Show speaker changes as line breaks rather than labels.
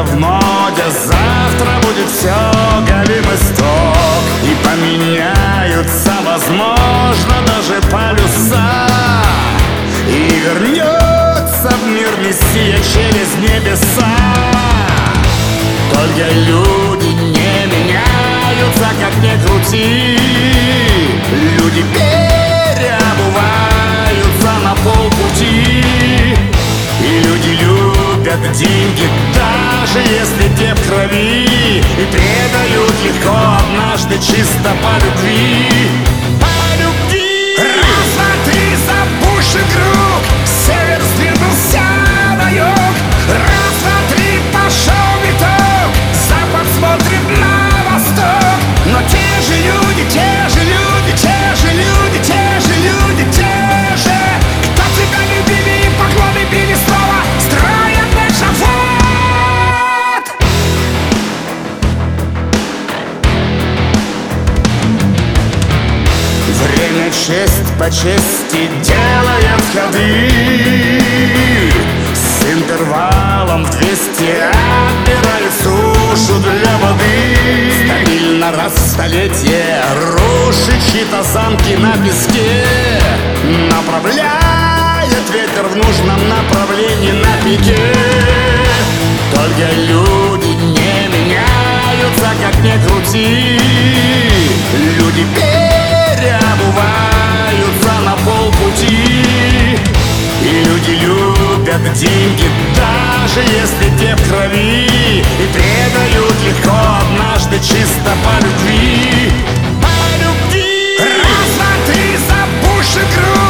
в моде, завтра будет все галим исток. И поменяются, возможно, даже полюса, и вернется в мир Мессия через небеса. Только люди не меняются, как ни крути. Люди переобуваются на полпути. И люди любят деньги, даже если те в крови, и предают легко однажды чисто по любви. По любви.
Раз, два, три, запущен круг, север сдвинулся на юг. Раз, два, три, пошел виток, запад смотрит на восток. Но те же люди, те же люди, те же люди, те же люди, те же, кто тебя любили и поклоны били снова, строят эшафот.
Время честь по чести делает ходы, с интервалом в 200 отбирает сушу для воды. Стабильно раз в столетие рушит чьи-то замки на песке, направляет ветер в нужном направлении на пике. Только люди не меняются, как ни крути. Люди переобуваются на полпути. И люди любят деньги, даже если те в крови, и предают легко однажды чисто по любви. По любви.
Раз, два, три, запущен круг,